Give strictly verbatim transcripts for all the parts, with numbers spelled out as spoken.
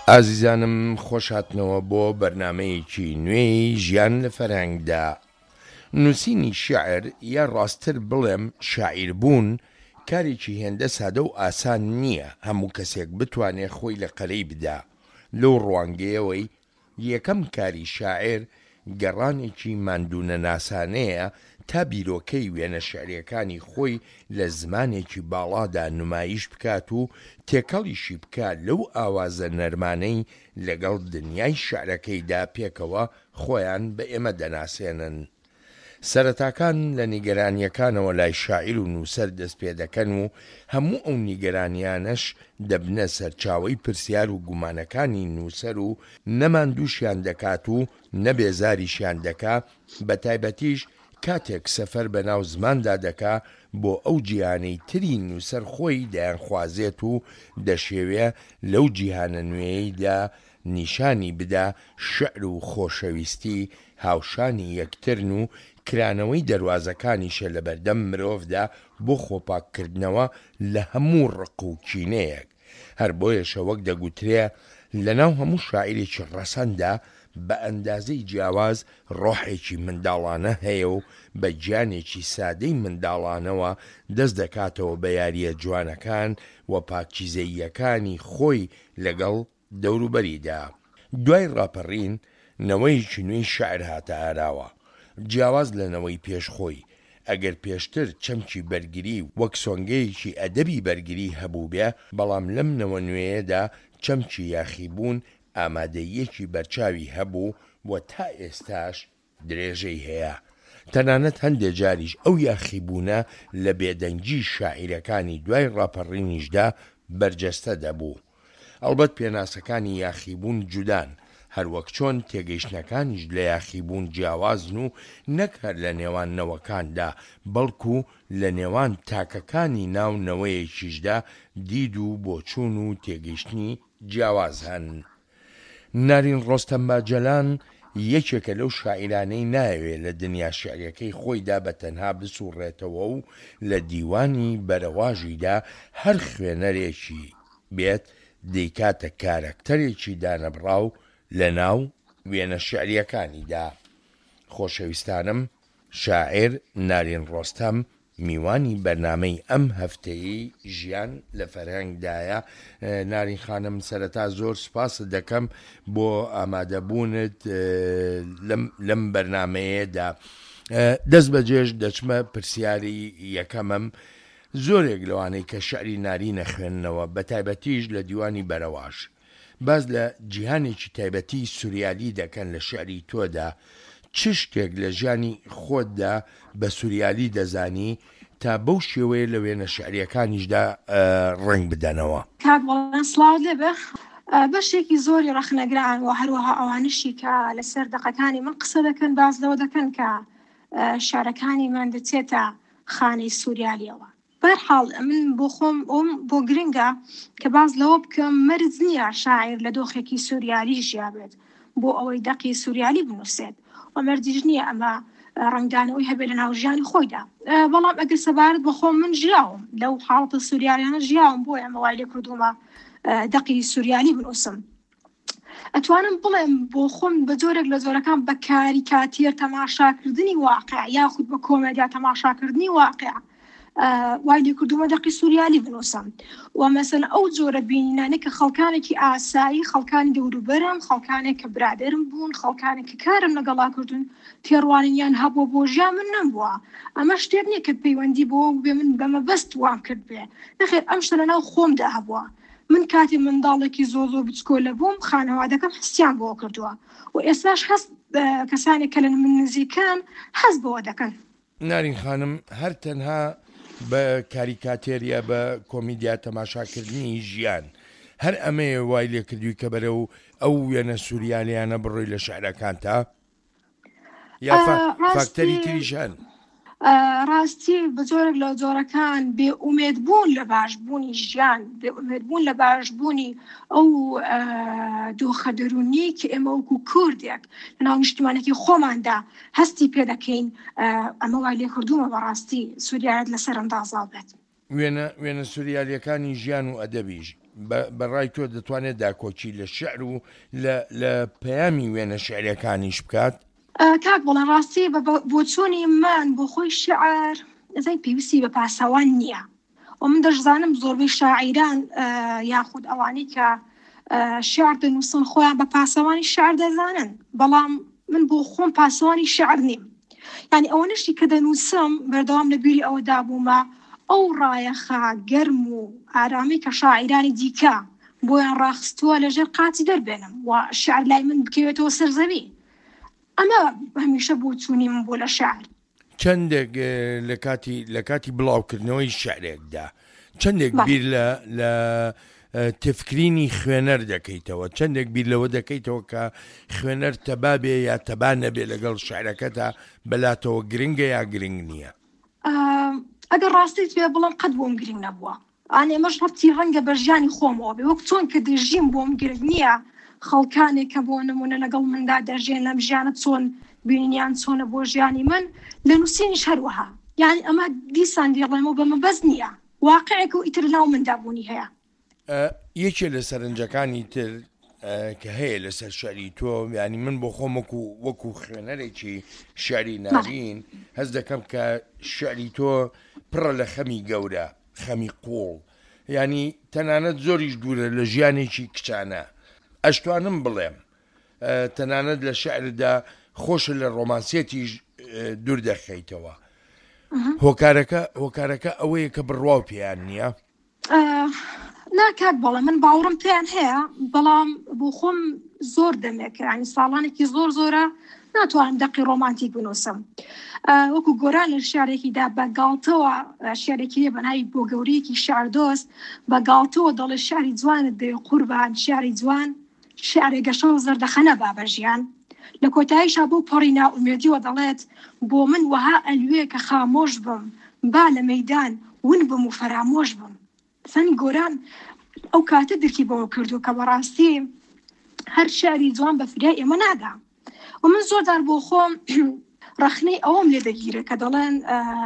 ئازیزانم خۆشهاتنەوە بۆ بەرنامەیەکی نوێی ژیان لە فەرهەنگدا. نووسینی شیعر یا ڕاستتر بڵێم شاعیر بوون کارێکی هێندە سادە و ئاسان نییە هەموو کەسێک بتوانێت خۆی لە قەرەی بدا. لەو ڕوانگەیەوەی یەکەم کاری شاعر گەڕانێکی ماندوونە ناسانەیە تا بیرۆکەی وێنە شعریەکانی خۆی لە زمانێکی باڵادا نمایش بکات و تێکەڵیشی بکات لەو ئاوازە نەرمانەی لەگەڵ دنیای شعرەکەیدا پێکەوە خۆیان بە ئێمە دەناسێنن. سەرەتاکان لە نیگەرانیەکانەوە لای شاعیر و نووسەر دەست پێ دەکەن و هەموو ئەو نیگەرانیانەش دەبنە سەرچاوەی پرسیار و گومانەکانی نووسەر و نەماندووشیان دەکات و نەبێزاریشیان دەکا، بە تایبەتیش کاتێک سەفەر بە ناو زماندا دەکا بۆ ئەو جیهانەی تری نووسەر خۆی دەیانخوازێت و دەشێوێ لەو جیهانە نوێیدا نیشانی بدا شعر و خۆشەویستی هاوشانی یەکترن و کرانەوەی دەواازەکانیشە لە بەردەم مرۆڤدا بۆ خۆپاککردنەوە لە هەموو ڕق و کینەیەک. هەر بۆیەشە وەک دەگوترێ لەناو هەموو شاعیرێکی ڕەسەندا بە ئەندازەی جیاواز ڕۆحێکی منداڵانە هەیە و بە گیانێکی سادەی منداڵانەوە دەست دەکاتەوە بە یاریە جوانەکان و پاکیزەییەکانی خۆی لەگەڵ دەوروبەریدا. دوای ڕاپەڕین نەوەیەکی نوێی شاعر هاتە ئاراوە، جیاواز لەنەوەی پێشخۆی. ئەگەر پێشتر چەمکی بەرگری وەک سۆنگەیەکی ئەدەبی بەرگری هەبوو بێ، بەڵام لەم نەوە نوێیەدا چەمکی یاخیبوون ئامادەیەکی بەرچاوی هەبوو و تا ئێستاش درێژەی هەیە. تەنانەت هەندێک جاریش ئەو یاخیبوونە لە بێدەنگی شاعیرەکانی دوای ڕاپەڕینیشدا بەرجەستە دەبوو. ئەڵبەت پێناسەکانی یاخیبوون جودان، هەروەک چۆن تێگەیشتنەکانیش لە یاخیبوون جیاوازن و نەک هەر لە نێوان نەوەکاندا بەڵکو لە نێوان تاکەکانی ناو نەوەیەکیشدا دید و بۆچوون و تێگەیشتنی جیاواز هەن. نارین ڕۆستەم باجەلان یەکێکە لەو شاعیرانەی ناوێت لە دنیا شعریەکەی خۆیدا بە تەنها بسوڕێتەوە و لە دیوانی بەرەواژیدا هەر خوێنەرێکی بێت دەیکاتە کارەکتەرێکی دانەبڕاو لە ناو وێنە شعریەکانیدا. خۆشەویستانم، شاعیر نارین ڕۆستەم میوانی بەرنامەی ئەم هەفتەیەی ژیان لە فەرهەنگدایە. نارین خانم، سەرەتا زۆر سوپاست دەکەم بۆ ئامادەبوونت لەم بەرنامەیەدا. دەست بەجێش دەچمە پرسیاری یەکەمم. زۆرێک لەوانەی کە شعری ناری نەخوێننەوە بە تایبەتیش لە دیوانی بەرەواش باز لە جیهانێکی تایبەتی سوریالی دەکەن لە شعری تۆدا. چ شتێک لە ژیانی خۆتدا بە سوریالی دەزانی تا بەو شێوەیە لە وێنە شعریەکانیشدا ڕنگ بدەنەوە؟ کاکوڵان سڵاو لێبێ. بەشێکی زۆری ڕەخنەگران و هەروەها ئەوانشی کە لەسەر دەقەکانی من قسە دەکەن باز لەوە دەکەن کە شارەکانی من دەچێتە خانەی سوریالیەوە. بەرحاڵ من بۆ خۆم ئەوم بۆ گرنگە کە باز لەوە بکەم مەرج نییە شاعیر لە دۆخێکی سوریالی ژیابێت بۆ ئەوەی دەقی سوریالی بنووسێت و مەرجیش نییە ئەمە ڕنگدانەوەی هەبێت لە ناو ژیانی خۆیدا. بەڵام ئەگەر سەبارەت بە خۆم من ژیاوم لەو حاڵەتە سوریالیانە ژیاوم بۆ ئەمە وای لێ کردومە دەقی سوریالی بنووسم. ئەتوانم بڵێم بۆ خۆم بە جۆرێک لە جۆرەکان بە کاریکاتیر تەماشاکردنی واقع یاخود بە کۆمەدیا تەماشاکردنی واقع وای لێ کردومە دەقی سوریالی بنووسم. و مەسەن ئەو جۆرە بینانە کە خەڵکانێکی ئاسایی، خەڵکانی دەوروبەرم، خەڵکانێک کە برادرم بوون، خەڵکانێک کە کارم لەگەڵا کردوون تێڕوانیان هەبووە بۆ ژیان من نەبووە. ئەمە شتێک نییە کە پەیوەندی بۆ بێ من بەمە بەست وام کرد بێ. نەخێر ئەم شتە لەناو خۆمدا هەبووە. من کاتی منداڵێکی زۆ زۆ بچکۆلە بووم، خانەوادەکەم هەستیان بۆ کردووە و ئێستاش هەست کەسانێک کە لە من نزیکان هەست بەوە دەکەن. نارین خانم، هەر تەنها بە کاریکاتێریە بە کۆمیدیا تەماشاکردنی ژیان هەر ئەمەیە وای لێ کردووی کە بەرەو ئەو وێنە سوریالیانە بڕۆی لە شعرەکان تا یا فاکتەری تریشان؟ ڕاستی بە جۆرێک لە جۆرەکان بێ ئومێد بوون لە باشبوونی ژیان، بێ ئومێد بوون لە باشبوونی ئەو دۆخە دەرونی کە ئێمە وەکو کوردێک لەناو نیشتیمانێکی خۆماندا هەستی پێ دەکەین. ئەمە وای لێ کردوومە بەڕاستی سوریایەت لەسەر ئەندازاڵ بێت. وێنە وێنە سوریالیەکانی ژیان و ئەدەبیش بەڕای تۆ دەتوانێت داکۆچی لە شعر و لە پەیامی وێنە شعرەکانیش بکات؟ کاک بڵێن ڕاستی بۆ چوونی من بۆ خۆی شعر ئەزای پێویستی بە پاسەوان نییە و من دەشزانم زۆربەی شاعیران یاخود ئەوانی کە شعر دەنووسن خۆیان بە پاسەوانی شعر دەزانن، بەڵام من بۆ خۆم پاسەوانی شعر نیم. یعنی ئەوەنشتی کە دەنووسم بەردەوام لە بیری ئەوە دابوومە ئەو ڕایەخە گەرم و ئارامی کە شاعیرانی دیکە بۆیان ڕاخستووە لەژێر قاتی دەربێنم و شعر لای من بکەوێتەوە سەرزەوی. ئەمە هەمیشە بۆ چوونی من بۆ لە شعر. چەندێک لە کاتی لە کاتی بڵاوکردنەوەی شعرێکدا چەندێک بیر لە تفکرینی خوێنەر دەکەیتەوە، چەندێک بیر لەوە دەکەیتەوە کە خوێنەر تەبابێ یا تەبا نەبێ لەگەڵ شعرەکەدا بەلاتەوە گرنگە یا گرنگ نییە؟ ئەگەر ڕاستیت پێ بڵم قەت بۆم گرنگ نەبووە. ئانێ ئێمەش ڕەتی ڕەنگە بە ژیانی خۆمەوە بێ، وەک چۆن کە دەژیم بۆم گرنگ نییە خەڵکانێک کە بۆ نمونە لەگەڵ مندا دەژێن لەم ژیانە چۆن بینیان چۆنە بۆ ژیانی من، لە نووسینیش هەروەها. یعنی ئەمە دیسان دێڵێمەوە بەمە بەس نییە، واقعێک و ئیتر ناو مندابوونی هەیە. یەکێ لە سەرنجەکانی تر کە هەیە لەسەر شعری تۆ، ینی من بۆ خۆم وەکو خوێنەرێکی شعری ناوین هەست دەکەم کە شعری تۆ پڕە لە خەمی گەورە، خەمی قوڵ، ینی تەنانەت زۆریش دوورە لە ژیانێکی کچانە. ئەشتوانم بڵێم تەنانەت لە شعردا خۆشە لە ڕۆمانسیەتیش دوور دەخەیتەوە. هۆکارەکە ئەوەیە کە بڕواو پێیان نییە؟ ناکات بەڵێ من باوەڕم پێیان هەیە، بەڵام بۆ خۆم زۆر دەمێک ینی ساڵانێکی زۆر زۆرە ناتوانم دەقی ڕۆمانتیک بنووسم. وەکو گۆران لە شارێکیدا بە گاڵتەوە شارێکی بەناوی بۆ گەورەیەکی شاردۆست بە گاڵتەوە دەڵێ شاری جوانت دێ قوربان شاری جوان شارێگەشە و زەردەخەنە بابە ژیان. لە کۆتاییشا بۆ پەڕی ناومێدیوە دەڵێت بۆ من وەها ئەلوێ کە خامۆش بم با لە مەیدان ون بم و فەرامۆش بم. سەنی گۆران ئەو کاتە درکی بەوە کردو کە بەڕاستی هەر شاری جوان بە فریای ئێمە نادا. و من زۆردار بۆ خۆم ڕەخنەی ئەوەم لێ دەگیرە کە دەڵێن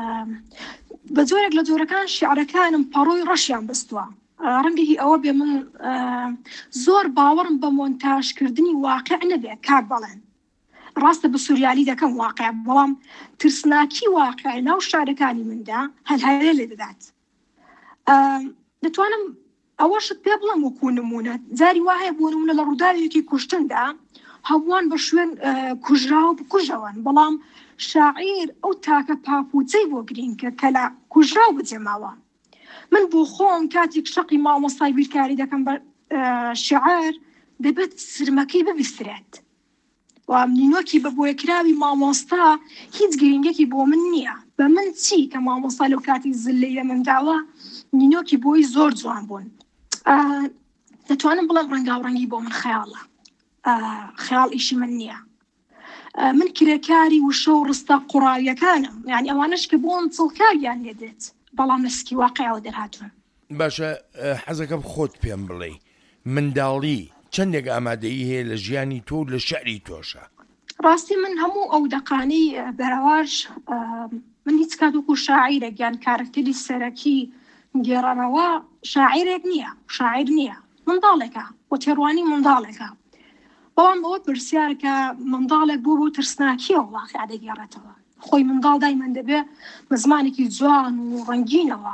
بە جۆرێک لە جۆرەکان شیعرەکانم پەڕۆی ڕەشیان بستووە. ڕەنگەهی ئەوە بێ من زۆر باوەڕم بە مۆنتاژکردنی واقع نەبێ کار بەڵێن. ڕاستە بە سوریالی دەکەم واقع، بەڵام ترسناکی واقع ناو شارەکانی مندا هەلهەلێ لێ دەدات. دەتوانم ئەوەشت پێ بڵم وەکو نمونە جاری وایە بۆ نمونە لە ڕووداوێکی کوشتندا هەمووان بە شوێن کوژرا و بکوژەوەن، بەڵام شاعیر ئەو تاکە پاپوچەی بۆ گرینکە کە لە کوژرا و بجێماوە. من بۆ خۆم کاتێک شەقی مامۆستای بیرکاری دەکەم بە شعر دەبێت سرمەکەی ببیسترێت و نینۆکی بە بۆیەکراوی مامۆستا هیچ گرنگێکی بۆ من نییە. بە من چی کە مامۆستا لەو کاتی زلەی لە منداوە نینۆکی بۆی زۆر جوان بوون. دەتوانم بڵم ڕەنگاوڕەنگی بۆ من خەیاڵە، خەیاڵ ئیشی من نییە. من کرێکاری وشە و ڕستە قوڕاویەکانم، یعنی ئەوانش کە بۆم چڵکاویان لێ دێت، بەڵام لەسکی واقعیەوە دەرهاتوون. باشە حەزەکەم خۆت پێم بڵێ منداڵی چەندێک ئامادەیی هەیە لە ژیانی تۆ لە شعری تۆشە؟ ڕاستی من هەموو ئەو دەقانەی بەرەواش من هیچ کات وەکو شاعیرێک یان کارکتەری سەرەکی گێڕانەوە شاعیرێک نییە، شاعیر نییە، منداڵێکە بۆ تێڕوانی منداڵێکە. بەڵام ئەوە پرسیارکە منداڵێک بوو بۆ ترسناکیەوە واقع دەگێڕێتەوە. خۆی منداڵ دایمەن دەبێ بە زمانێکی جوان و ڕەنگینەوە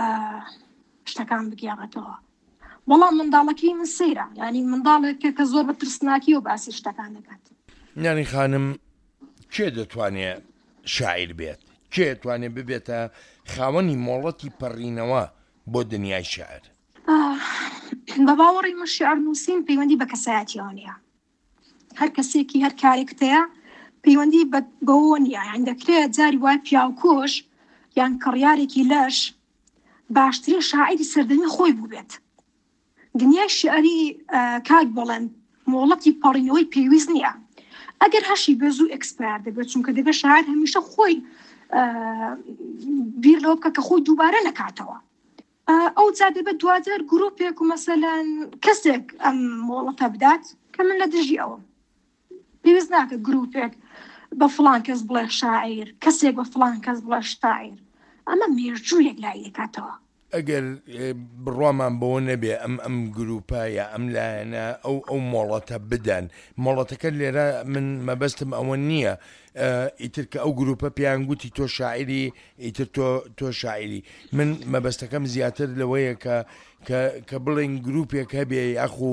شتەکان بگێڕێتەوە. بەڵام منداڵەکەی من سەیرە، ینی منداڵێکە کە زۆر بە ترسناکی و باسی شتەکان دەکات. نانی خانم کێ دەتوانێت شاعیر بێت؟ کێ دەتوانێت ببێتە خاوەنی مۆڵەتی پەڕینەوە بۆ دنیای شعر؟ بە باوەڕی من شعر نووسین پەیوەندی بە کەسایەتیەوە نییە. هەر کەسێکی هەر کارێکتەیە پەیوەندی بەوە نییە، یان دەکرێت جاری وای پیاوکۆش یان کڕیارێکی لەش باشترین شاعیری سەردەمی خۆی بوو بێت. دنیای شعری کاک بڵێن مۆڵەتی پەڕینەوەی پێویست نییە. ئەگەر هەشی بێ زوو ئەکسپایر دەبێت، چونکە دەبێت شاعیر هەمیشە خۆی بیر لەوە بکە کە خۆی دووبارە نەکاتەوە. ئەو جا دەبێت دواتر گرۆپێک و مەسەلەن کەسێک ئەم مۆڵەتە بدات کە من لە دژی ئەوە پێویست ناکە گرۆپێک بە فڵان کەس بڵێ شاعیر، کەسێک بە فڵان کەس بڵێ شاعیر. ئەمە مێژوویەک لای دەکاتەوە. ئەگەر بڕوامان بەوە نەبێ ئەم ئەم گروپە یا ئەم لایەنە ئەو ئەو مۆڵەتە بدەن مۆڵەتەکە لێرە من مەبەستم ئەوە نییە ئیتر کە ئەو گروپە پیان گوتی تۆ شاعری ئیتر تۆ تۆ شاعری من مەبەستەکەم زیاتر لەوەیە کە کە بڵێن گروپێک هەبێ یاخو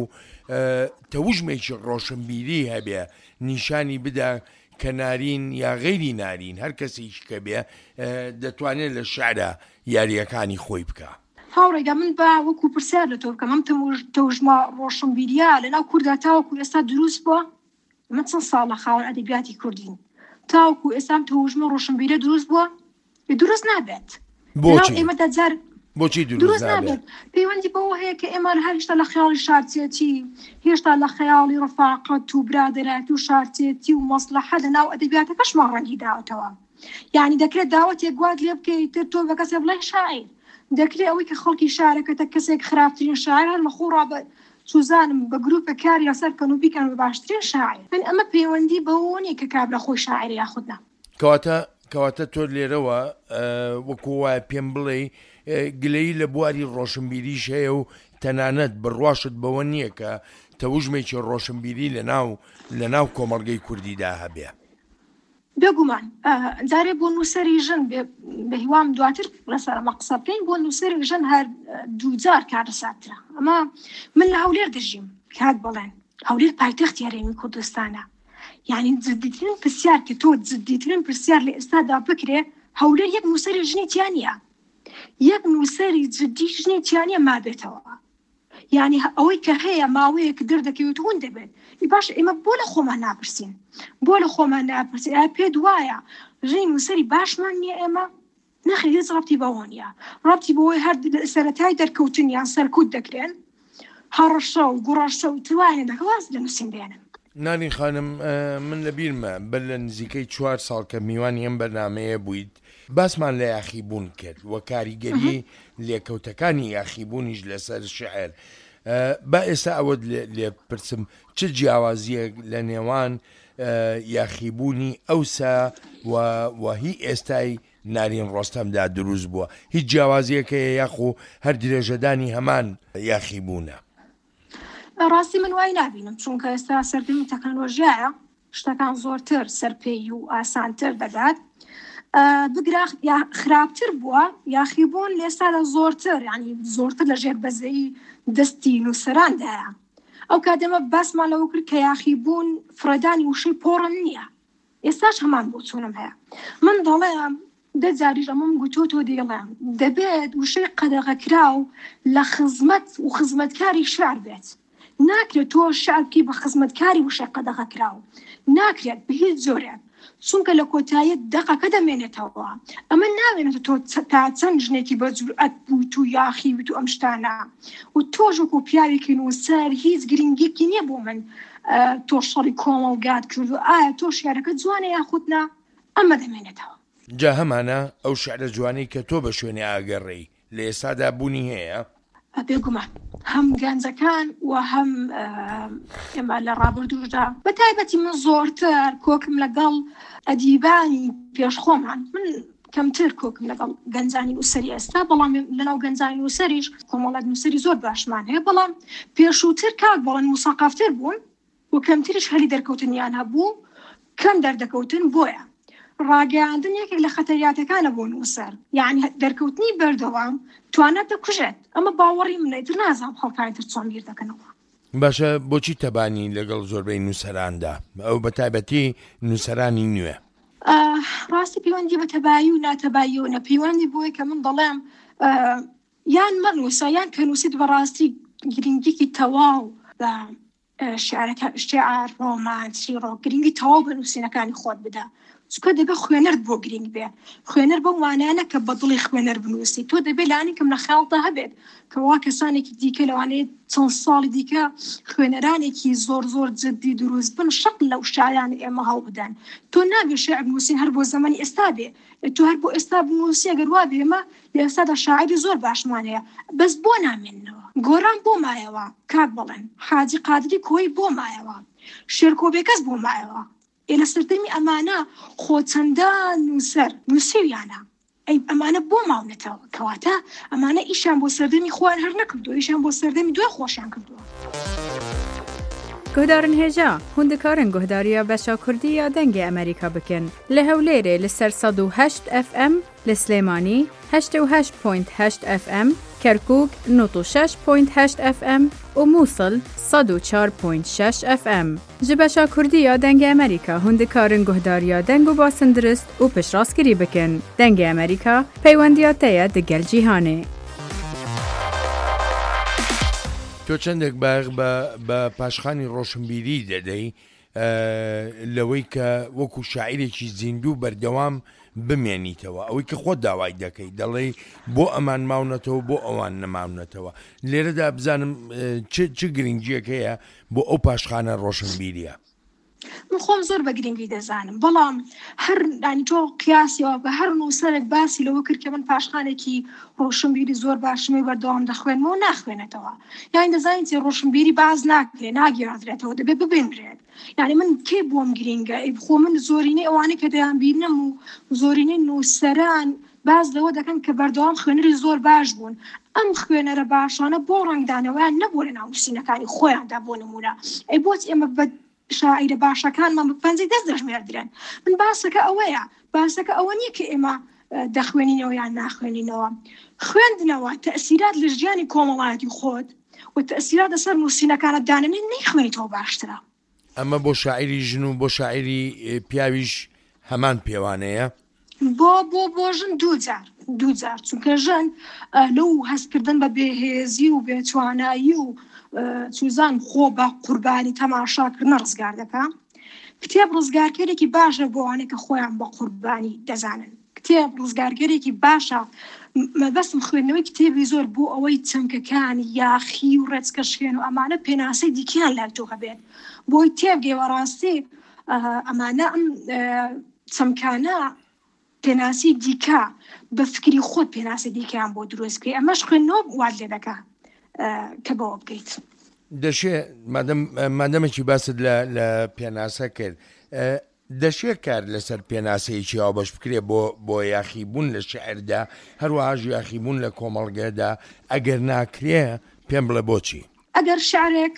تەوژمێکی ڕۆشنبیری هەبێ نیشانی بدا کە نارین یا غەیری نارین هەر کەسیش کە بێ دەتوانێت لە شعرە یاریەکانی خۆی بکە. هاوڕێگە من بە وەکو پرسیار لە تۆ بکەم ئەم تەوژمە ڕۆشنبیریە لەناو کووردا تاوەکو ئێستا دروست بووە؟ من چەند ساڵە خاوەن ئەدەبیاتی کوردین تاوەکو ئێستام تەوژمە ڕۆشنبیرە دروست بووە؟ دروست نابێت. بۆچی؟ ئێمە جار بۆچی دروست نابێت؟ پەیوەندی بەوە هەیە کە ئێمە هەشتا لە خەیاڵی شارچێتی هێشتا لە خەیاڵی ڕەفاقەت و برادەراتی و شارچێتی و مەسلەحە لەناو ئەدەبیاتەکەشمان ڕەنگی داوەتەوە. یعنی دەکرێت داوەتێک گواد لێ بکەیت تر تۆ بە کەسێ بڵێ شاعیر دەکرێت ئەوەی کە خەڵکی شارەکەتە کەسێک خراپترین شاعر هەر لە خۆڕا بە سوزانم بە گروپە کاری لەسەر کەن و بیکەن بە باشترین شاعر. من ئەمە پەیوەندی بەوە نیە کە کابرا خۆی شاعر یاخودنا. کەواتە کەواتە تۆ لێرەوە وەکو وایە پێم بڵێ گلەیی لە بواری ڕۆشنبیریش هەیە و تەنانەت بڕواشت بەوە نییە کە تەوژمێکی ڕۆشنبیری لەناو لەناو کۆمەڵگەی کوردیدا هەبێ. بێگومان جارێ بۆ نووسەری ژن بە هیوام دواتر لەسەرمە قسە بکەین بۆ نووسەری ژن هەر دووجار کارەساترە. ئەمە من لە هەولێر دەژیم کات بڵێن هەولێر پایتەختی هەرێمی کوردستانە. یعنی جددیترین پرسیار کە تۆ جددیترین پرسیار لە ئێستادا بکرێ هەولێر یەک نووسەری ژنی تیانە یەک نووسەری جددی ژنی تیانە مابێتەوە. یعنی ئەوەی کە هەیە ماوەیە کە دەردەکەوێت هون دەبێت باش ئێمە بۆ لە خۆمان ناپرسین بۆ لە خۆمان ناپرسین پێ دوایە ژنی نووسەری باشمان نییە ئێمە نەخێت هیچ ڕابتی بەوە نیە ڕابتی بەوەی هەر سەرەتای دەرکەوتنیان سەرکوت دەکرێن هەڕەشە و گوڕەشە و توانێ دەکەواز لە نووسین بێنن. نانی خانم من لە بیرمە بەر لە نزیکەی چوار ساڵ کە میوانی ئەم بەرنامەیە بوویت باسمان لە یاخیبوون کرد وە کاریگەری لێکەوتەکانی یاخیبوونیش لەسەر شعر. با ئێستا ئەوەت لێ پرسم چ جیاوازیە لە نێوان یاخیبوونی ئەوسا و هی ئێستای نارین ڕۆستەمدا دروست بووە هیچ جیاوازیەکە یاخۆ هەر درێژەدانی هەمان یاخیبوونە؟ ڕاستی من وای نبینم چونکە ئێستا سەردەمی تەکنۆلۆژیایە شتەکان زۆرتر سەرپێی و ئاسانتر دەدات بگرا خراپتر بووە یاخیبوون لێستادا زۆرتر ینی زۆرتر لە ژێر بەزەی دەستی نووسەراندایە. ئەو کاتێمە باسمان لەوە کرد کە یاخیبوون فرەدانی وشەی پۆڕن نییە ئێستاش هەمان بۆ چوونم هەیە. من دەڵێم دەجاریش ئەمەم گوتۆ تۆ دێڵێم دەبێت وشەی قەدەغەکرا و لە خزمەت و خزمەتکاری شعر بێت. ناکرێت تۆ شعرکی بە خزمەتکاری وشەی قەدەغەکراو ناکرێت بە هیچ زۆرێک چونکە لە کۆتاییت دەقەکە دەمێنێتەوە. ئەمە ناوێنێت تۆ تا چەند ژنێکی بە جورئەت بوویت و یاخیویت و ئەم شتانە و تۆش وەکو پیاوێکی نووسەر هیچ گرنگێکی نییە بۆ من تۆ شەڕی کۆمەڵگات کرد و ئایا تۆ شیارەکە جوانە یاخودنا ئەمە دەمێنێتەوە. جا هەمانە ئەو شعرە جوانی کە تۆ بە شوێنی ئاگەڕێی لە ئێستادا بوونی هەیە؟ بێگومان هەم گەنجەکان و هەم ئێمە لە ڕابردوودا بە تایبەتی من زۆرتر کۆکم لەگەڵ ئەدیبانی پێشخۆمان من کەمتر کۆکم لەگەڵ گەنجانی نووسەری ئێستا بەڵام لەناو گەنجانی نووسەریش کۆمەڵێک نووسەری زۆر باشمان هەیە بەڵام پێشووتر کاک بەڵێن موساقافتر بوون و کەمتریش هەلی دەرکەوتنیان هەبوو کەم دەردەکەوتن بۆیە ڕاگەیاندن یەکێک لە خەتەریاتەکانە بۆ نووسەر یعنی دەرکەوتنی بەردەوام توانێت دەکوژێت ئەمە باوەڕی منە تر نازانم خەڵکانتر چۆن بیر دەکەنەوە. باشە بۆچی تەبانی لەگەڵ زۆربەی نووسەراندا ئەو بە تایبەتی نووسەرانی نوێ؟ ڕاستی پەیوەندی بە تەبایی و ناتەبایی و نەپەیوەندی بۆی کە من دەڵێم یان مەنووسە یان کە نووسیت بەڕاستی گرنگێکی تەواو بە شعرەکە شعر ڕۆمان شیڕۆ گرنگی تەواو بە نووسینەکانی خۆت بدە چکە دەبێت خوێنەرت بۆ گرنگ بێ خوێنەر بە وانانە کە بە دڵی خوێنەر بنووسی تۆ دەبێت لانی کەم لە خەڵدا هەبێت کەوا کەسانێکی دیکە لەوانەیە چەند ساڵی دیکە خوێنەرانێکی زۆر زۆر جددی دروست بن شەق لەو شایان ئێمە هەڵ بدەن تۆ نابێت شێعر بنووسین هەر بۆ زەمانی ئێستا بێ تۆ هەر بۆ ئێستا بنووسی ئەگەر وا بێ ئێمە لە ئێستادا شاعری زۆر باشمان هەیە بەس بۆ نامێننەوە گۆران بۆ مایەوە کاک بڵێن حاجی قادری کۆی بۆ مایەوە شێرکۆبێکەس بۆ مایەوە لە سەردەمی ئەمانە خۆچەندان نووسەر نووسیویانە ئەی ئەمانە بۆ ماونەتەوە کەواتە ئەمانە ئیشان بۆ سەردەمی خۆیان هەر نەکردووە، ئیشان بۆ سەردەمی دوای خۆشیان کردووە. گهدارن هێژا هوندکارن گهداریە بەشا کوردی یا دەنگی ئەمریکا بکەن لە هەولێرێ لەسەر سەد و هەشت ئەف ئەم، لە سلێمانی هەشتە و هەشت پۆینت هەشت ئەف ئەم، کەرکووک نۆت و شەش پۆینت هەشت ئەف ئەم و مووسڵ سەد و چوار پۆینت شەش ئەف ئەم. ji beşa Kurdî ya dengê Amerîka hundikarin guhdariya deng û basindiriст û piştrast bikin. Dengê Amerîka peywendiya te ye di gel cîhanê. تۆ چەندێک باغ بە پاشخانی ڕۆشنبیری دەدەی لەوەی کە وەکو شاعیرێکی زیندوو بەردەوام بمێنیتەوە، ئەوەی کە خۆت داوای دەکەی دەڵێ بۆ ئەمان ماونەتەوە بۆ ئەوان نەماونەتەوە. لێرەدا بزانم چ گرنگیەک هەیە بۆ ئەو پاشخانە ڕۆشنبیریە؟ من خۆم زۆر بە گرنگی دەزانم، بەڵام هەر تۆ قیاسیەوە بە هەر نووسەرێک باسی لەوە کرد کە من پاشخانێکی ڕۆشنبیری زۆر باشمێ بەردەوام دەخوێنمەوە ناخوێنێتەوە، یان دەزانین ڕۆشنبیری باز ناکرێت ناگیراترێتەوە دەبێت ببێنرێت. یعنی من کێ بۆم گرنگە خۆ من زۆرینەی ئەوانەی کە دەیان بینم و زۆرینەی نووسەران باز لەوە دەکەن کە بەردەوام خوێنەری زۆر باش بوون. ئەم خوێنەرە باشانە بۆ ڕنگدانەوەیان نەبوو لە ناونووسینەکانی خۆیاندا بۆ نمونە. ئەی بۆچ ئێمە بە شاعیرە باشەکانمان بە پەنجەی دەست دەژمێردرێن؟ من باسەکە ئەوەیە، باسەکە ئەوە نییە کە ئێمە دەخوێنینەوە یان ناخوێنینەوە. خوێندنەوە تەئسیرات لە ژیانی کۆمەڵایەتی خۆت و تەئسیرات لەسەر نووسینەکانت دانێن نەیخوێنیتەوە باشترە. ئەمە بۆ شاعیری ژن و بۆ شاعیری پیاویش هەمان پێوانەیە؟ بۆ بۆ بۆ ژن دووجار دووجار چونکە ژن لەو هەستکردن بە بێهێزی و بێتوانایی و چوزان خۆ بە قوربانی تەماشاکردنە ڕزگار دەکە. کتێب ڕزگارکەرێکی باشە بۆ ئەوانەی کە خۆیان بە قوربانی دەزانن. کتێب ڕزگارکەرێکی باشە. مەبەستم خوێندنەوەی کتێبی زۆر بۆ ئەوەی چەمکەکانی یاخی و ڕێچکەشێن و ئەمانە پێناسەی دیکەیان لەتۆ هەبێت بۆی تێبگەوە ڕاستی ئەمانە ئەم چەمکانە پێناسی دیکە بە فکری خۆت پێناسی دیکەیان بۆ دروستکەی. ئەمەش خوێندنەوە وات لێ دەکە کە بەوە بکەیت. دەشێت مادەمێکی باست لە پێناسە کرد، دەشێت کار لەسەر پێناسەیەکی ئەو بەش بکرێ بۆ بۆ یاخیبوون لە شعردا هەروەهاژ یاخیبوون لە کۆمەڵگەدا ئەگەر ناکرێ پێم بڵێ بۆچی؟ ئەگەر شعرێک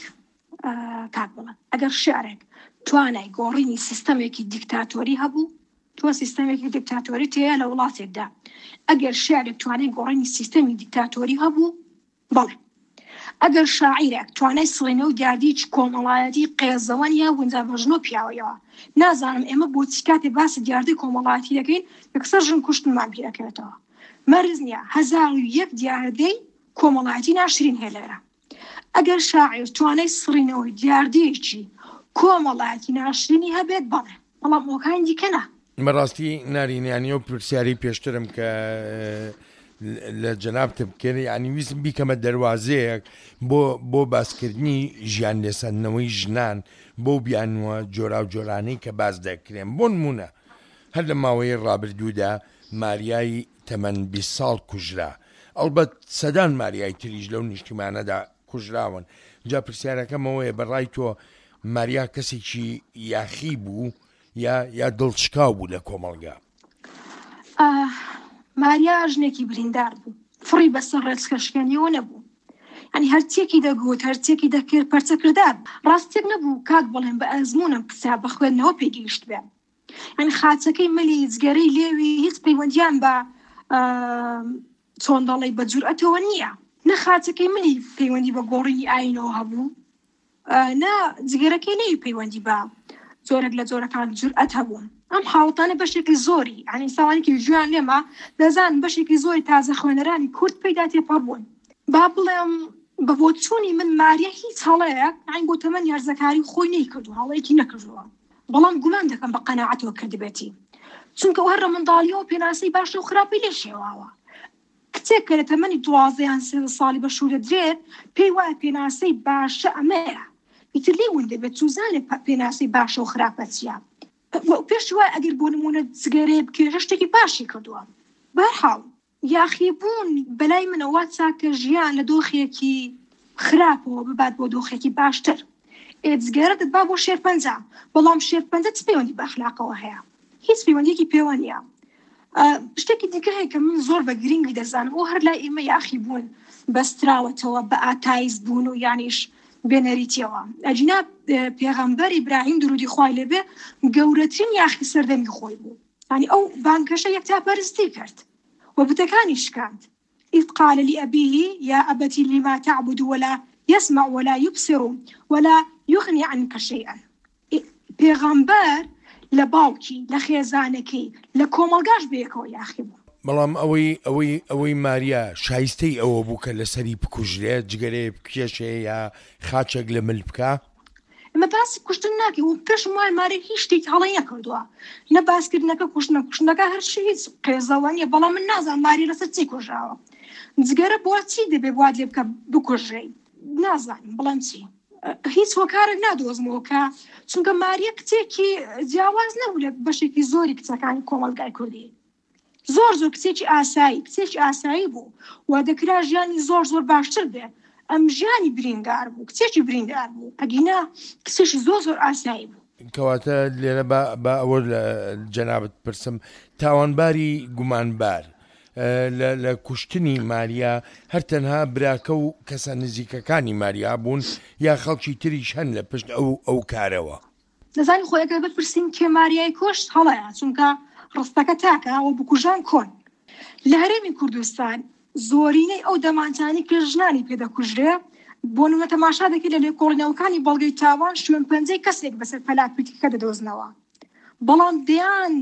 کاک بڵێ ئەگەر شعرێک توانای گۆڕینی سیستەمێکی دیکتاتۆری هەبوو، تۆ سیستەمێکی دیکتاتۆری تەیە لە وڵاتێکدا، ئەگەر شعرێک توانای گۆڕینی سیستەمی دیکتاتۆری هەبوو بەڵێ. ئەگەر شاعیرێک توانای سڵێنە و دیاردیی کۆمەڵایەتی قێزەوەن یا گونجا بەژنۆ پیاوەیەوە، نازانم ئێمە بۆچی کاتێ باسی دیاردەی کۆمەڵایەتی دەکەین یەکسەر ژن کوشتنمان پێدەکەوێتەوە. مەرز نییە هەزار و یەک دیاردەی کۆمەڵایەتی ناشرین هەیە لێرە. ئەگەر شاعیر توانای سڕینەوەی دیاردەیەکی کۆمەڵایەتی ناشرینی هەبێت بەڵێ، بەڵام ئۆکانی دیکەنە. بەڕاستی نارینیانی و پرسیاری پێشترم کە لە جەنابتم کرد، یعنی ویستم بیکەمە دەواازەیەک بۆ بۆ باسکردنی ژیان لێسەندنەوەی ژنان بۆ بیانوە جۆرا و جۆرانەی کە باز دەکرێن. بۆ نمونە هەر لە ماوەی ڕابردوودا ماریای تەمەن بیست ساڵ کوژرا، ئەڵبەت سەدان ماریای تریش لەو نیشتیمانەدا کوژراون. جا پرسیارەکەمەوەیە بەڕای تۆ ماریا کەسێکی یاخی بوو یا یا دڵچکاو بوو لە کۆمەڵگا؟ ماریا ژنێکی بریندار بوو، فڕی بەسەر ڕێچکەشکێنیەوە نەبوو. ئەنی هەرچێکی دەگوت هەرچێکی دەکرد پەرچەکردار ڕاستێک نەبوو کاک بڵێن بە ئەزمونم کچا بە خوێندنەوە پێگەیشت بێ. ئەنی خاچەکەی مەلی جگەرەی لێوی هیچ پەیوەندیان بە چۆن دەڵێ بە جورئەتەوە نییە. نە خاچەکەی ملی پەیوەندی بە گۆڕینی ئاینەوە هەبوو، نا جگەرەکەی لێوی پەیوەندی بە زۆرێک لە جۆرەکان جورئەت هەبوون. ئەم حاڵەتانە بەشێکی زۆری ئەنی ساوانێکی ژیان لێمە دەزان بەشێکی زۆری تازە خوێنەرانی کورد پەیدا تێپەڕبوون. با بڵێم بە بۆ چوونی من ماریا هیچ هەڵەیەک ئەین بۆ تەمەنی هەرزەکاری خۆی نەیکردو، هەڵەیەکی نەکردووە، بەڵام گومان دەکەم بە قەناعەتەوە کردبێتی، چونکە هەر منداڵیەوە پێناسەی باشە و خراپی لێ شێواوە. کچێک کە لە تەمەنی دوازدە یان سێ ساڵی بە شوورە درێت پێی وایە پێناسەی باشە ئەمەیە، ئیتر لێ ون دەبێت چوزانێت پێناسەی باشە و خراپە چیە. پێش وای ئەگەر بۆ نمونە جگەرێ بکرێ شتێکی باشی کردووە. بەرحاڵ یاخیبوون بەلای منەوە چاکە ژیان لە دۆخێکی خراپەوە ببات بۆ دۆخێکی باشتر. ئێجگەرەت با بۆ شێرپەنجە، بەڵام شێرپەنجە چ پەیوەندی بە ئەخلاقەوە هەیە؟ هیچ پەیوەندیەکی پێوە نییە. شتێکی دیکە هەیە کە من زۆر بە گرنگی دەزانم ئەو هەر لای ئێمە یاخی بوون بەستراوەتەوە بە ئاتایز بوون و یانیش بێنەریتیەوە. ئەجینا پێغەمبەر ئیبراهیم درودی خوای لێبێ گەورەترین یاخی سەردەمی خۆی بوو، ینی ئەو بانکەشە یەکتاپەرستی کرد و بتەکانی شکاند. إذ قال لأبيه يا أبت لما تعبد ولا يسمع ولا يبصر ولا يغني عنك شيئا. پێغەمبەر لە باوکی لە خێزانەکەی لە کۆمەڵگاش بەیەکەوە یاخی بوو. بەڵام ئەوەی ئەوەی ئەوەی ماریا شایستەی ئەوە بوو کە لەسەری بکوژرێت جگەرێ بکێشێ یا خاچێک لە مل بکە؟ ئەمە باسی کوشتن ناکە و پێش وای ماری هیچ شتێک هەڵە نەکردووە، نە باسکردنەکە کوشتنە کوشتنەکە هەرچی هیچ قێزەوە نیە. بەڵام من نازانم ماری لەسەر چی کوژراوە، جگەرە بۆ چی دەبێ بوات لێ بکە بکوژڕێ نازانم، بەڵام چی هیچ هۆکارێک نادۆزمەوە کە چونکە ماریە کچێکی جیاواز نەبوو لە بەشێکی زۆری کچەکانی کۆمەڵگای کوردی، زۆر زۆر کچێکی ئاسایی کچێکی ئاسایی بوو و دەکرا ژیانی زۆر زۆر باشتر بێ. ئەم ژیانی بریندار بوو، کچێکی بریندار بوو، ئەگینا کچێکی زۆر زۆر ئاسایی بوو. کەواتە لێرە بە ئەوە لە جەنابەت پرسم، تاوانباری گومانبار لە کوشتنی ماریا هەر تەنها براکە و کەسە نزیکەکانی ماریا بوون یا خەڵکی تریش هەن لە پشت ئەو ئەو کارەوە؟ دەزانی خۆیەکە بپرسین کێ ماریای کوشت هەڵەیە، چونکە ڕستەکە تاکە ئەوە بکوژان کۆن. لە هەرێمی کوردستان زۆرینەی ئەو دەمانچانی کە ژنانی پێدەکوژرێ بۆ نمونە تەماشا دەکەی لە لێکۆڵینەوەکانی بەڵگەی تاوان شوێن پەنجەی کەسێک بەسەر پەلاپیتکە دەدۆزنەوە، بەڵام دەیان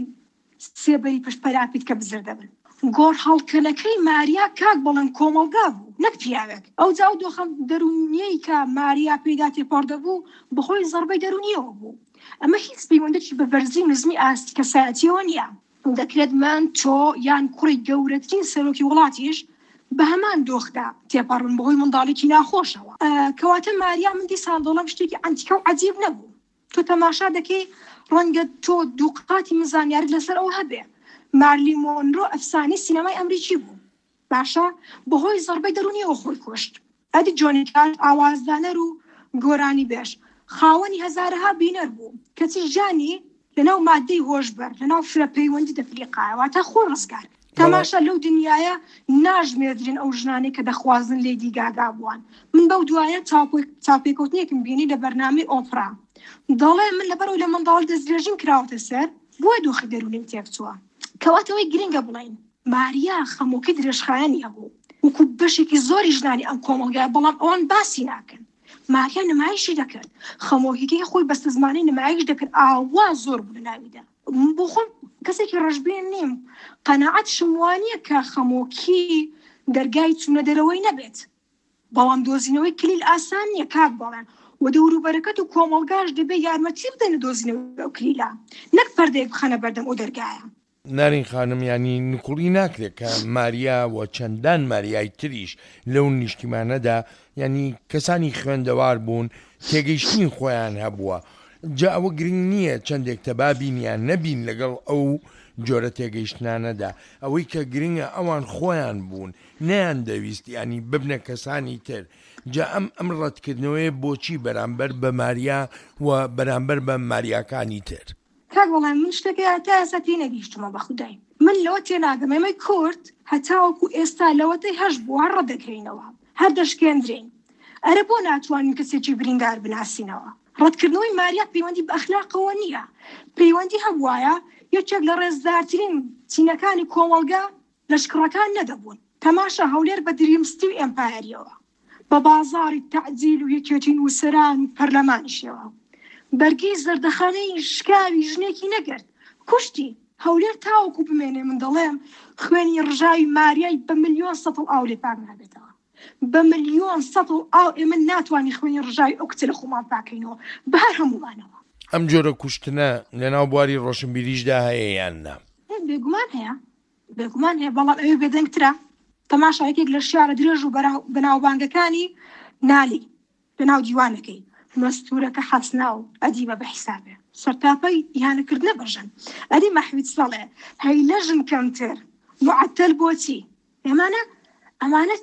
سێبەری پشت پەلاپیتکە بزر دەبن. گۆڕ هەڵکردنەکەی ماریا کاک بەڵێن کۆمەڵگا بوو نەک پیاوێک. ئەو جاو دۆخەم دەرونیەی کە ماریا پێدا تێپەڕدە بوو بەخۆی زەربەی دەرونیەوە بوو. ئەمە هیچ پەیوەندێکی بە بەرزی نزمی ئاستی کەسایەتیەوە نییە. دەکرێت من تۆ یان کوڕی گەورەترین سەرۆکی وڵاتیش بە هەمان دۆخدا تێپەڕن بەهۆی منداڵێکی ناخۆشەوە. کەواتە ماریا من دیسان دەڵێم شتێکی ئەنتیکە و عەجیب نەبوو. تۆ تەماشا دەکەی ڕەنگە تۆ دووقاتی مزانیاری لەسەر ئەو هەبێ. مارلی مۆنرۆ ئەفسانەی سینەمای ئەمریکی بوو، باشە بەهۆی زەربەی دەرونیەوە خۆی کوشت. ئەدی جۆنی کارت ئاوازدانەر و گۆرانی بێش خاوەنی هەزارەها بینەر بوو کەچی ژانی لەناو مادەی هۆشبەر لەناو فرە پەیوەندی دەفریقایەوە تا خۆ ڕزگار. تەماشا لەو دنیاە ناژمێردرێن ئەو ژنانەی کە دەخوازن لێدی گاگا بووان. من بەو دوایە چاپێکەوتنێکم بینی لە بەرنامەی ئۆپرا، دەڵێ من لەبەرەوە لە منداڵ دەستدرێژیم کراوەتە سەر بۆی دۆخی دەرونیم تێکچووە. کەواتەوەی گرنگە بڵین ماریا خەمۆکی درێژخایەنی هەبوو وەکو بەشێکی زۆری ژنانی ئەم کۆمەڵگایە، بەڵام ئەوان باسی ناکەن. ماریا نمایشی دەکرد، خەمۆکیەکەی خۆی بەستە زمانەی نمایش دەکرد، ئاوا زۆر بوو لە ناویدا. بۆ خۆم کەسێکی ڕەشبێن نیم، قەناعەت شموانیە کە خەمۆکی دەرگای چوونە دەرەوەی نەبێت، بەڵام دۆزینەوەی کلیل ئاسان نییە کاک بەڵێن و دەوروبەرەکەت و کۆمەڵگاش دەبێ یارمەتی بدەنە دۆزینەوەی ئەو کلیلە، نەک پەردەیەک بخەنە بەردەم ئەو دەرگایە. نارین خانم، ینی نکوڵی ناکرێت کە ماریا و چەندان ماریای تریش لەو نیشتیمانەدا ینی کەسانی خوێندەوار بوون تێگەیشتنی خۆیان هەبووە. جا ئەوە گرنگ نییە چەندێک تەبابینیان نەبین لەگەڵ ئەو جۆرە تێگەیشتانەدا، ئەوەی کە گرنگە ئەوان خۆیان بوون نەیان دەویست ینی ببنە کەسانی تر. جا ئەم ئەم ڕەتکردنەوەی بۆچی بەرامبەر بە ماریا و بەرامبەر بە ماریاکانی تر؟ کاک وەڵام من شتێکی هەتا ئێستا نەگەیشتمە بە خودای. من لەوە تێناگەم ئێمەی کورد هەتاوەکو ئێستا لەوەتەی هەش بووە ڕەدەکەینەوە، هەر دەشکێندرین. ئەرە بۆ ناتوانین کەسێکی بریندار بناسینەوە. ڕەتکردنەوەی ماریا پەیوەندی بە ئەخلاقەوە نییە، پەیوەندی هەبوایە یەکێک لە ڕێزدارترین چینەکانی کۆمەڵگا لەشکڕەکان نەدەبوون. تەماشا هەولێر بە دریمستی و ئێمپایەریەوە بە بازاڕی تەعجیل و یەکێتی نووسەران و پەرلەمانیشەوە بەرگی زەردەخانەی شکاوی ژنێکی نەگرت، کوشتی. هەولێر تاوەکو بمێنێ من دەڵێم خوێنی ڕژاوی ماریای بە ملیۆن سەتڵ ئاو لێ پاک نابێتەوە، بە ملیۆن سەتڵ ئاو ئێمە ناتوانانی خوێنی ڕژاوی ئەو کچە لە خۆمان پاکەینەوە بەهەر هەمومانەوە. ئەم جۆرە کوشتنە لەناو بواری ڕۆشنبیریشدا هەیە یان نا؟ بێگومان هەیە، بێگومان هەیە، بەڵام ئەوێ بێدەنگترە. تەماشا یەکێک لە شیارە درێژ و بەناوبانگەکانی نالی لەناو دیوانەکەی مەستورەکە حەسنا و ئەدیبە بە حیسابێ سەرتاپەی یانەکردنە بەژن ئەدی مەحوید سەڵێ هەی لە ژن کەمتر معتەل بۆچی؟ ئێمانە ئەمانە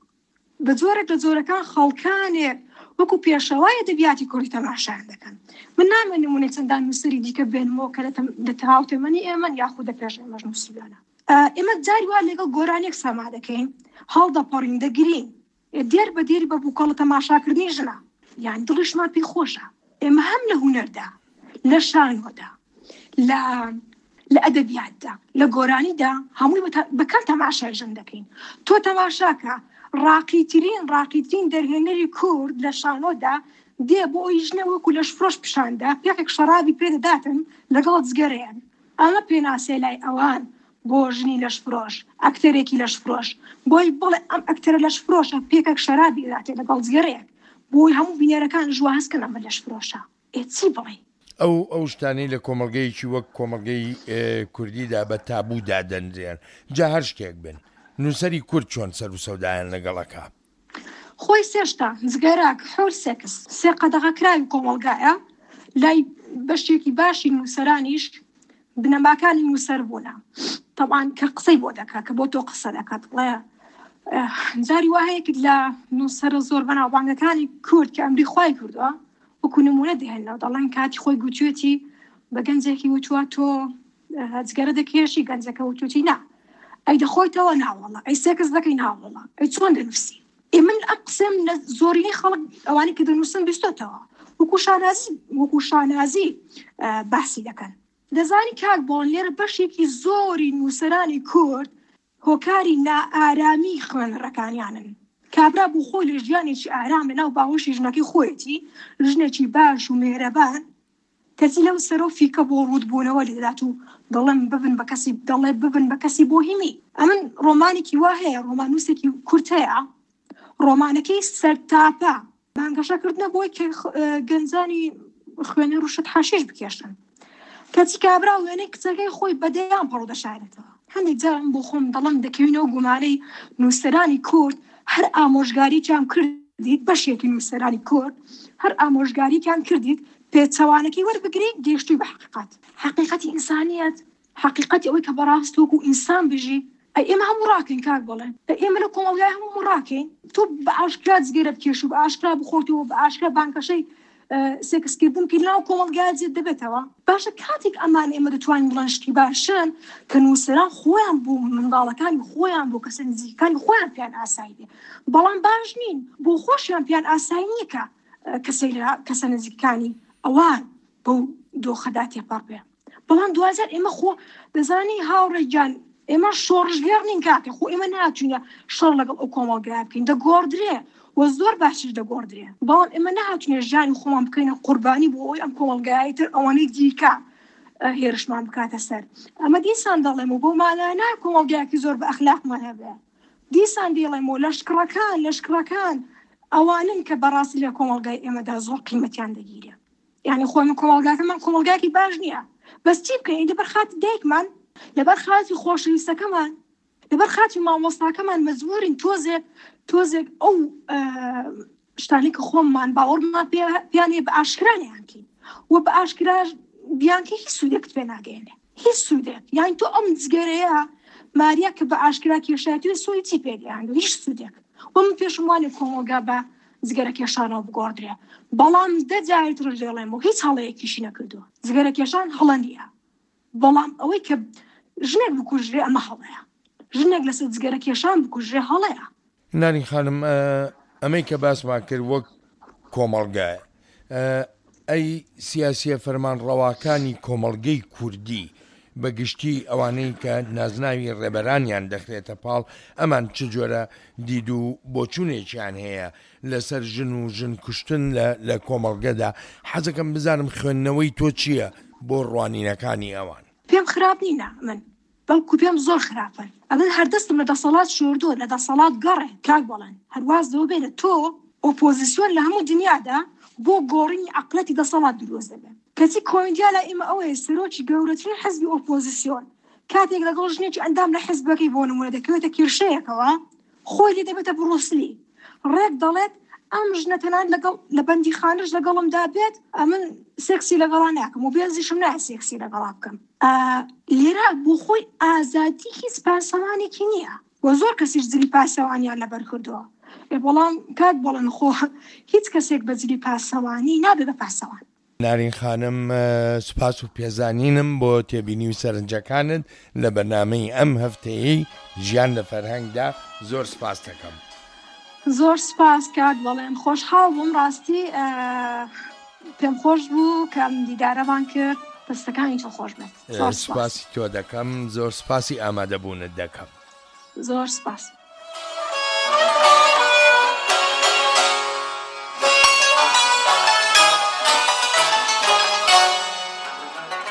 بە جۆرێک لە جۆرەکان خەڵکانێک وەکو پێشەوای ئەدەبیاتی کوردی تەماشایان دەکەن. من نامێ نمونەی چەندان نووسەری دیکە بێنمەوە کە لە تەواو تێمەنی ئێمەن یاخود لە پێش ئێمەش نووسیدانە. ئێمە جاری وا لەگەڵ گۆرانێک سەما دەکەین هەڵدەپەڕین دەگرین دێر بە دێری بە بووکەڵە تەماشاکردنی ژنە یان دڵشمان پێی خۆشە ئێمە هەم لە هونەردا لە شانۆدا لە لە ئەدەبیاتدا لە گۆرانیدا هەمووی بەکەم تەماشای ژن دەکەین تۆ تەماشاکە ڕاقیترین ڕاقیترین دەرهێنەری کورد لە شانۆدا دێ بۆ ئەوی ژنە وەکو لەش فرۆش پیشاندا پێکێک شەرابی پێدەداتن لەگەڵ جگەرەیان ئەمە پێناسێ لای ئەوان بۆ ژنی لەش فرۆش ئەکتەرێکی لەش فرۆش بۆی بڵێ ئەم ئەکتەرە لەش فرۆشە پێکێک شەرابی داتێ لەگەڵ جگەرەیەک بۆی هەموو بینێرەکان ژوا هەستکەن ئەمە لەش فرۆشە ئێ چی بڵێ ئەو ئەو شتانەی لە کۆمەڵگەیەکی وەک کۆمەڵگەی کوردیدا بە تابوودا دەنرێن جا هەر شتێک بن نووسەری کورد چۆن سەر و سەودایان لەگەڵەکە خۆی سێشتا جگەراک حۆر سێکس سێ قەدەغەکراوی کۆمەڵگایە لای بەشێکی باشی نووسەرانیش بنەماکانی نووسەر بوونە طبعاً کە قسەی بۆ دەکا کە بۆ تۆ قسە دەکات بڵێ جاری وایەکت لە نووسەرە زۆر بەناوبانگەکانی کورد کە ئەمری خوای کردووە وەکو نمونە دێنەوە دەڵێن کاتی خۆی گوتوێتی بە گەنجێکی وتووە تۆ جگەرە دەکێشی گەنجەکە وتوتی نا ئەی دەخۆیتەوە ناوەڵە ئەی سێکس دەکەی ناوەڵە ئەی چۆن دەنووسی ئێ من ئەم قسەم لە زۆرینەی خەڵک ئەوانی کە دەنووسن بیستۆتەوە وەکو شانازی وەکو شانازی باسی دەکەن دەزانی کاک بۆن لێرە بەشێکی زۆری نووسەرانی کورد هۆکاری نائارامی خوێنەرەکانیانن کابرا بوو خۆی لە ژیانێکی ئارام لە ناو باوەشی ژنەکەی خۆیەتی ژنێکی باش و مێرەبان کەسی لەو سەرۆفیکە بۆ ڕوودبوونەوە لێدات و دەڵێن ببن بە کەسی دەڵێ ببن بە کەسی بۆهیمی ئەمن ڕۆمانێکی وا هەیە ڕۆمانووسێکی کورد هەیە ڕۆمانەکەی سەرتاپە بانگەشەکردنە بۆی کە گەنجانی خوێنەر و شت حاشیش بکێشن کەچی کابرا وێنەی کچەکەی خۆی بەدەیان پەڕۆ دەشارێتەوە هەندێک جارم بۆ خۆم دەڵم دەکەوینەوە گومانەی نووسەرانی کورد هەر ئامۆژگارییان کردیت بەشێکی نووسەرانی کورد هەر ئامۆژگارییان کردیت پێچەوانەکەی وەربگریت گەیشتی بە حقیقەت حقیقەتی ئینسانیەت حقیقەتی ئەوەی کە بەڕاستۆک و ئینسان بژی ئەی ئێمە هەموو ڕاکەین کاک بڵێن ئێمە لە کۆمەڵگای هەموو ڕاکەین تۆ بە ئاشکرا جگەرە بکێش و بە ئاشکرا بخۆتەوە بە ئاشکرا بانکەشەی سێکسکردن کە ناو کۆمەڵگای جێت دەبێتەوە باشە کاتێک ئەمان ئێمە دەتوانین بڵێن شتی باشن کە نووسەران خۆیان بۆ منداڵەکانی خۆیان بۆ کەسە نزیکەکانی خۆیان پیان ئاسایی بێ بەڵام باش نین بۆ خۆشیان پیان ئاسایی نییە کە کەسە نزیکەکانی ئەوان بەو دۆخەدا تێپەڕ بێ بەڵام دوازار ئێمە خۆ دەزانی هاوڕێگیان ئێمە شۆڕژگەر نین کاکە خۆ ئێمە ناچوونە شەڕ لەگەڵ ئەو کۆمەڵگای بکەین دەگۆڕدرێ و زۆر باشش دەگۆڕدرێ بەڵام ئێمە نهاتوونێ ژیانی خۆمان بکەینە قوربانی بۆ ئەوی ئەم کۆمەڵگایە تر ئەوانەی دیکە هێرشمان بکاتە سەر ئەمە دیسان دەڵێم و بۆ مانایە کۆمەڵگایەکی زۆر بە ئەخلاقمان هەبێ دیسان دێڵێمەوە لەشکڕەکان لەشکڕەکان ئەوانن کە بەڕاستی لە کۆمەڵگای ئێمەدا زۆر قیمەتیان دەگیرێ یعنی خۆی من کۆمەڵگاکەمان کۆمەڵگایەکی باش نییە بەس چی بکەین لەبەر خاتی دایکمان لەبەر خاتی خۆشەویستەکەمان لەبەر خاتی مامۆستاکەمان مەجبورین تۆزێک تۆزێک ئەو شتانی کە خۆممان باوەڕمان پیانێ بە ئاشکرانیانکەین و بە ئاشکراش بیانکە هیچ سوودێکت پێ ناگەێنێ هیچ سوودێک یانی تۆ ئەم جگەرەیە ماریا کە بە ئاشکرا کێشایەتی سۆی چی پێدیاند هیچ سوودێک و من پێشم وانێ کۆمەڵگا بە جگەرە کێشانەوە بگۆڕدرێ بەڵام دەجارێت ڕژێڵێم و هیچ هەڵەیەکیشی نەکردووە جگەرە کێشان هەڵە نییە بەڵام ئەوەی کە ژنێک بکوژرێ ئەمە هەڵەیە ژنێک لەسەر جگەرە کێشان بکوژرێ هەڵەیە نانی خانم ئەمەی کە باسمان کرد وەک کۆمەڵگایە ئەی سیاسیە فەرمانڕەواکانی کۆمەڵگەی کوردی بەگشتی ئەوانەی کە نازناوی ڕێبەرانیان دەخرێتە پاڵ ئەمان چ جۆرە دید و بۆچوونێکیان هەیە لەسەر ژن و ژن کوشتن لە کۆمەڵگەدا حەزەکەم بزانم خوێندنەوەی تۆ چییە بۆ ڕوانینەکانی ئەوان پێم خراپ نینە من بەڵکو پێم زۆر خراپن ئەمن هەردەستم لە دەسەڵات شۆردووە لە دەسەڵات گەڕێ کاک بەڵێن هەرواز دەوە بێنە تۆ ئۆپۆزیسیۆن لە هەموو دنیادا بۆ گۆڕینی عەقڵەتی دەسەڵات دروست دەبێت کەچی کۆمیدیا لە ئێمە ئەوەیە سەرۆکی گەورەترین حەزبی ئۆپۆزیسیۆن کاتێک لەگەڵ ژنێکی ئەندام لە حیزبەکەی بۆ نمونە دەکەوێتە کێرشەیەکەوە خۆی لێ دەبێتە بڕۆسلی ڕێک دەڵێت ئەم ژنەتەنان لەگەڵ لە بەندی خانش لەگەڵمدا بێت ئەمن سێکسی لەگەڵا ناکەم و بێزیشم نایە سێکسی لەگەڵا بکەم لێرە بۆ خۆی ئازادی هیچ پاسەوانێکی نییە و زۆر کەسیش جلی پاسەوانیان لەبەر کردووە بەڵام کات بەڵێن خۆ هیچ کەسێک بە جلی پاسەوانی نابێت بە پاسەوان نارین خانم سوپاس و پێزانینم بۆ تێبینی و سەرنجەکانت لە بەرنامەی ئەم هەفتەیەی ژیان لە فەرهەنگدا زۆر سوپاس دەکەم. زۆر سپاس کات بەڵێن خۆشحاڵ بووم ڕاستی پێم خۆش بوو کە دیدارەمان کرد دەستەکانی تۆ خۆش بێت. سوپاسی تۆ دەکەم زۆر سپاسی ئامادەبوونت دەکەم. زۆر سپاس.